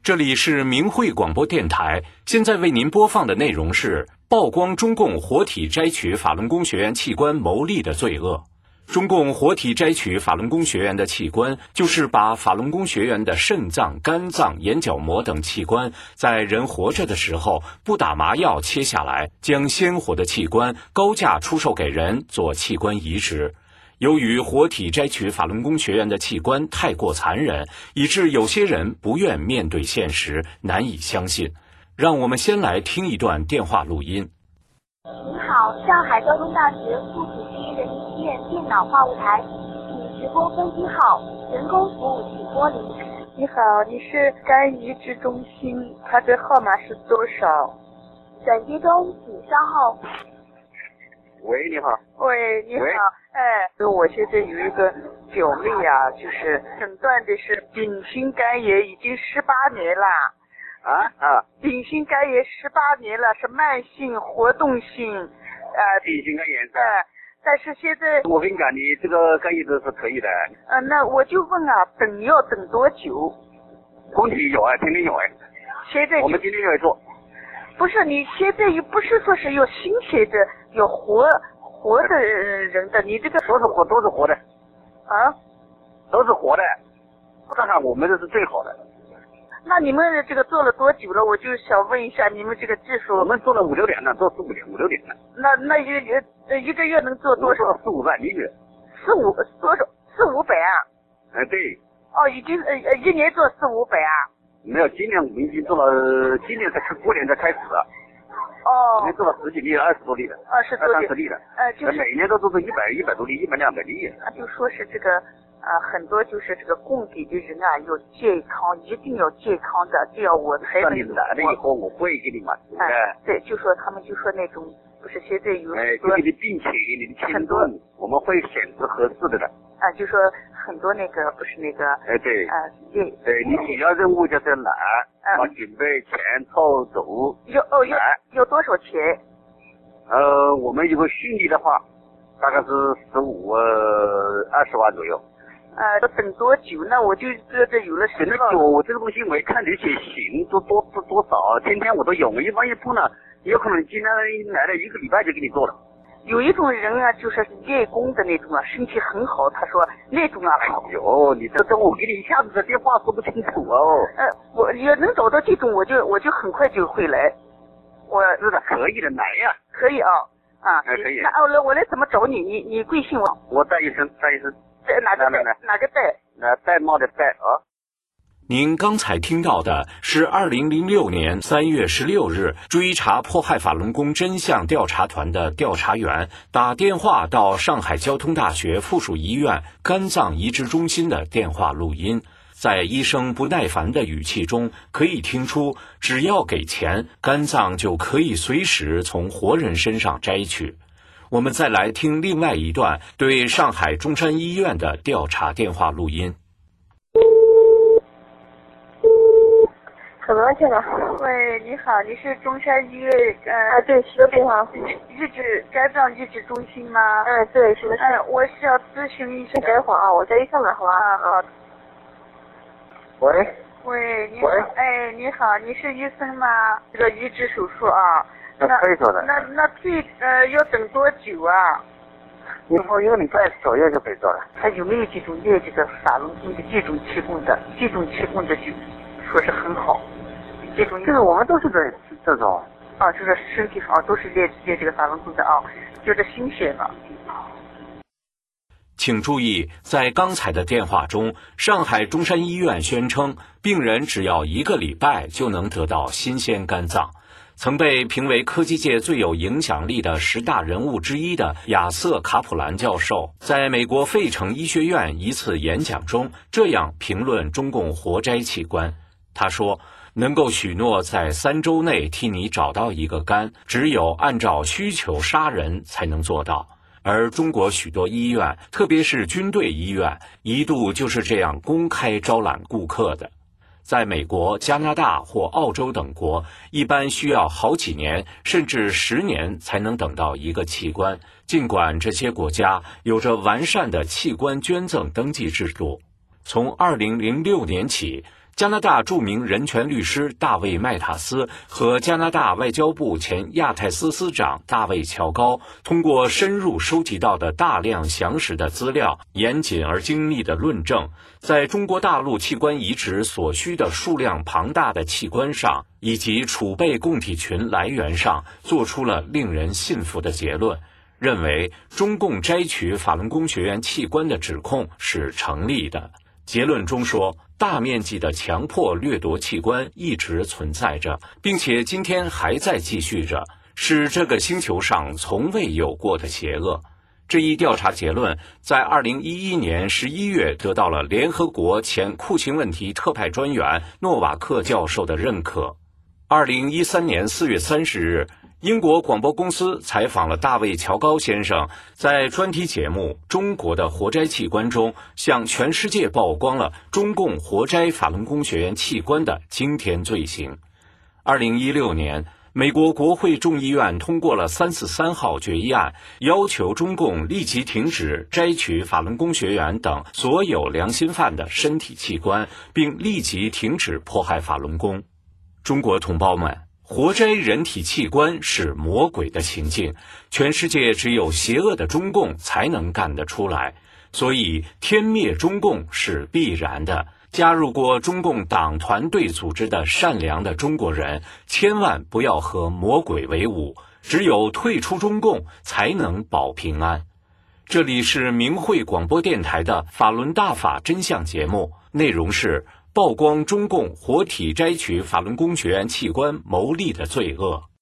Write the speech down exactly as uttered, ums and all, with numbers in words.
这里是明慧广播电台，现在为您播放的内容是曝光中共活体摘取法轮功学员器官牟利的罪恶。中共活体摘取法轮功学员的器官，就是把法轮功学员的肾脏、肝脏、眼角膜等器官，在人活着的时候不打麻药切下来，将鲜活的器官高价出售给人做器官移植。由于活体摘取法轮功学员的器官太过残忍，以致有些人不愿面对现实，难以相信。让我们先来听一段电话录音。 您好，上海交通大学附属第一人民医院电脑话务台，请直播分机号，人工服务请拨零。 你好，你是肝移植中心，它的号码是多少？ 转接中，请稍后。 喂，你好。 喂，你好。 喂哎，我现在有一个表妹啊，就是诊断的是丙型肝炎，已经十八年了。 啊啊， 丙型肝炎十八年了，是慢性活动性，呃， 丙型肝炎是。 呃，但是现在我跟你讲，你这个肝移植是可以的。 呃，那我就问啊，等要等多久？ 工体有啊，天天有哎。 现在我们今天要做。 不是，你现在又不是说是有新鲜的，有活活的人的，你这个都是活，都是活的。 啊？ 都是活的。看看我们这是最好的。 那你们这个做了多久了？我就想问一下你们这个技术。 我们做了五六年了，做四五年，五六年了。 那那一呃一个月能做多少？ 四五万一个月。 四五多少？四五百啊？ 哎，对。 哦，已经呃呃一年做四五百啊？ 没有，今年我们已经做了，今年才过年才开始的。 哦。 今年做了十几例，二十多例的。 二十多例。 三十例的。 呃，就是每年都做出一百一百多例，一百两百例。 他就说是这个。呃，很多就是这个供给的人啊，要健康，一定要健康的，这样我才能。 那你来了以后，我会给你嘛。 哎，对，就说他们就说那种，不是现在有哎，就你的病情、你的轻重，我们会选择合适的的。 啊，就说很多那个不是那个。 哎，对。 啊，对。 对你主要任务就是来，啊，准备钱凑足。 要哦要要多少钱？ 呃，我们如果顺利的话，大概是十五二十万左右。 呃，要等多久？那我就这这有了等得久，我这个东西我一看你写行多多多多少，天天我都有，一万一碰了，有可能今天来了一个礼拜就给你做了。 有一种人啊，就是练功的那种啊，身体很好，他说那种啊好。 哎呦，你这这我给你一下子这电话说不清楚哦。 呃，我也能找到这种，我就我就很快就会来。我是的，可以的，来呀。 可以啊啊， 哎可以。 那我来我来怎么找你？你你贵姓我？ 我戴医生，戴医生。 戴哪个戴？哪个戴？ 那戴帽的戴啊。 您刚才听到的是二零零六年三月十六日追查迫害法轮功真相调查团的调查员打电话到上海交通大学附属医院肝脏移植中心的电话录音。在医生不耐烦的语气中，可以听出只要给钱，肝脏就可以随时从活人身上摘取。我们再来听另外一段对上海中山医院的调查电话录音。 怎么了，先生？ 喂，你好，你是中山医院呃啊，对，是个病号。 移植肝脏移植中心吗？ 嗯，对，是的。 嗯，我是要咨询一下。 等会儿啊，我在一上面，好吧？ 啊，好。 喂。 喂，你好。 喂。 哎，你好，你是医生吗？这个移植手术啊。 那可以做的。 那那最呃要等多久啊？ 以后一个礼拜左右就可以做了。 他有没有这种练这个法轮功的这种气功的？这种气功的就说是很好。这种这个我们都是这这种。 啊，就是身体好，都是练练这个法轮功的啊，就是新鲜了。 请注意，在刚才的电话中，上海中山医院宣称，病人只要一个礼拜就能得到新鲜肝脏。曾被评为科技界最有影响力的十大人物之一的亚瑟·卡普兰教授，在美国费城医学院一次演讲中这样评论中共活摘器官。他说，能够许诺在三周内替你找到一个肝，只有按照需求杀人才能做到。而中国许多医院，特别是军队医院，一度就是这样公开招揽顾客的。在美国、加拿大或澳洲等国，一般需要好几年甚至十年才能等到一个器官，尽管这些国家有着完善的器官捐赠登记制度。从二零零六年起， 加拿大著名人权律师大卫·麦塔斯和加拿大外交部前亚太司司长大卫·乔高通过深入收集到的大量详实的资料、严谨而精密的论证，在中国大陆器官移植所需的数量庞大的器官上，以及储备供体群来源上，做出了令人信服的结论，认为中共摘取法轮功学员器官的指控是成立的。结论中说，大面积的强迫掠夺器官一直存在着，并且今天还在继续着，是这个星球上从未有过的邪恶。这一调查结论在二零一一年十一月得到了联合国前酷刑问题特派专员诺瓦克教授的认可。二零一三年四月三十日，英国广播公司采访了大卫·乔高先生，在专题节目《中国的活摘器官》中，向全世界曝光了中共活摘法轮功学员器官的惊天罪行。二零一六年，美国国会众议院通过了三四三号决议案，要求中共立即停止摘取法轮功学员等所有良心犯的身体器官，并立即停止迫害法轮功。中国同胞们，活摘人体器官是魔鬼的行径，全世界只有邪恶的中共才能干得出来，所以天灭中共是必然的。加入过中共党团队组织的善良的中国人，千万不要和魔鬼为伍，只有退出中共才能保平安。这里是明慧广播电台的法轮大法真相节目，内容是曝光中共活体摘取法轮功学员器官牟利的罪恶。